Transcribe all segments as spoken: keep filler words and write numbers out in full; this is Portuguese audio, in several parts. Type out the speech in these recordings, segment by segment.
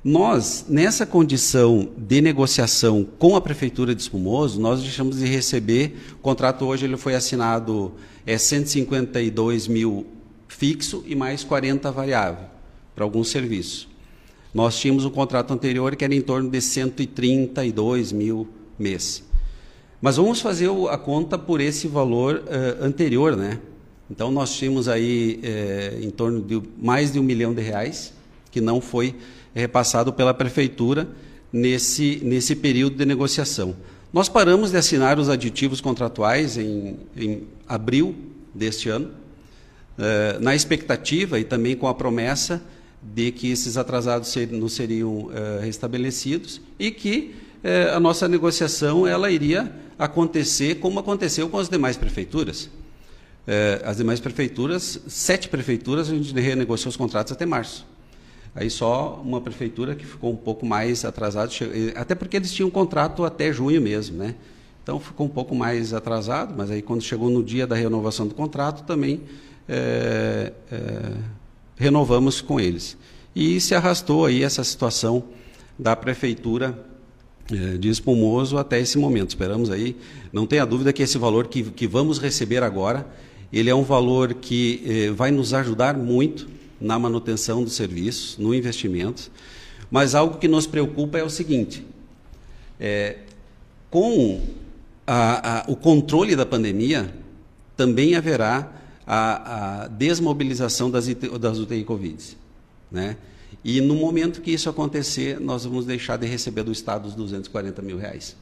Nós, nessa condição de negociação com a Prefeitura de Espumoso, nós deixamos de receber, o contrato hoje ele foi assinado, é cento e cinquenta e dois mil fixo e mais quarenta variável, para alguns serviços. Nós tínhamos um contrato anterior que era em torno de cento e trinta e dois mil mês. Mas vamos fazer a conta por esse valor uh, anterior, né? Então, nós tínhamos aí eh, em torno de mais de um milhão de reais que não foi repassado pela Prefeitura nesse, nesse período de negociação. Nós paramos de assinar os aditivos contratuais em, em abril deste ano, eh, na expectativa e também com a promessa de que esses atrasados ser, não seriam eh, restabelecidos e que eh, a nossa negociação ela iria acontecer como aconteceu com as demais prefeituras. Eh, as demais prefeituras, sete prefeituras, a gente renegociou os contratos até março. Aí só uma prefeitura que ficou um pouco mais atrasada, até porque eles tinham um contrato até junho mesmo, né? Então ficou um pouco mais atrasado, mas aí quando chegou no dia da renovação do contrato também é, é, renovamos com eles. E se arrastou aí essa situação da prefeitura é, de Espumoso até esse momento. Esperamos aí, não tenha dúvida que esse valor que, que vamos receber agora, ele é um valor que eh, vai nos ajudar muito na manutenção dos serviços, no investimento, mas algo que nos preocupa é o seguinte, é, com a, a, o controle da pandemia, também haverá a, a desmobilização das, das U T I Covid, né? E no momento que isso acontecer, nós vamos deixar de receber do Estado os duzentos e quarenta mil reais.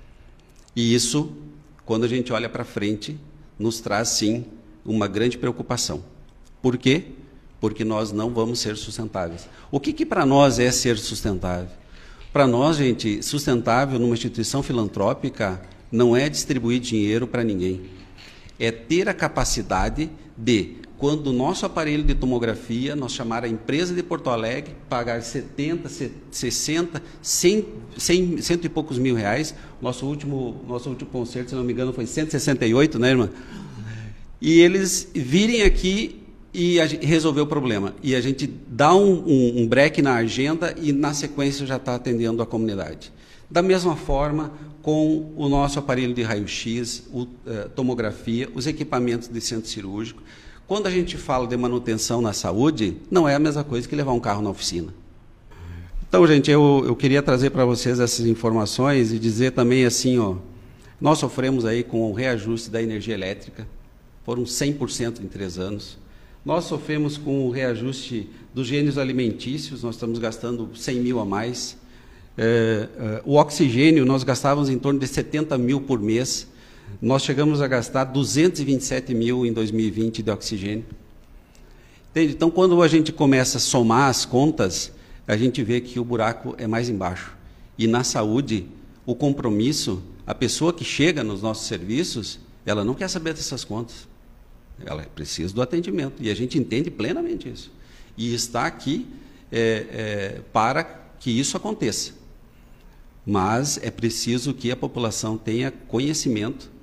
E isso, quando a gente olha para frente, nos traz, sim, uma grande preocupação. Por quê? Porque nós não vamos ser sustentáveis. O que, que para nós é ser sustentável? Para nós, gente, sustentável numa instituição filantrópica não é distribuir dinheiro para ninguém. É ter a capacidade de, quando o nosso aparelho de tomografia, nós chamar a empresa de Porto Alegre, pagar setenta, sessenta, cem, cem, cento e poucos mil reais. Nosso último, nosso último concerto, se não me engano, foi cento e sessenta e oito, né, irmã? E eles virem aqui e a gente resolver o problema. E a gente dá um, um, um break na agenda e, na sequência, já está atendendo a comunidade. Da mesma forma, com o nosso aparelho de raio-x, uh, tomografia, os equipamentos de centro cirúrgico. Quando a gente fala de manutenção na saúde, não é a mesma coisa que levar um carro na oficina. Então, gente, eu, eu queria trazer para vocês essas informações e dizer também assim, ó, nós sofremos aí com o reajuste da energia elétrica, foram cem por cento em três anos. Nós sofremos com o reajuste dos gêneros alimentícios, nós estamos gastando cem mil a mais. É, é, o oxigênio, nós gastávamos em torno de setenta mil por mês, nós chegamos a gastar duzentos e vinte e sete mil em dois mil e vinte de oxigênio. Entende? Então, quando a gente começa a somar as contas, a gente vê que o buraco é mais embaixo. E na saúde, o compromisso, a pessoa que chega nos nossos serviços, ela não quer saber dessas contas. Ela precisa do atendimento, e a gente entende plenamente isso. E está aqui é, é, para que isso aconteça. Mas é preciso que a população tenha conhecimento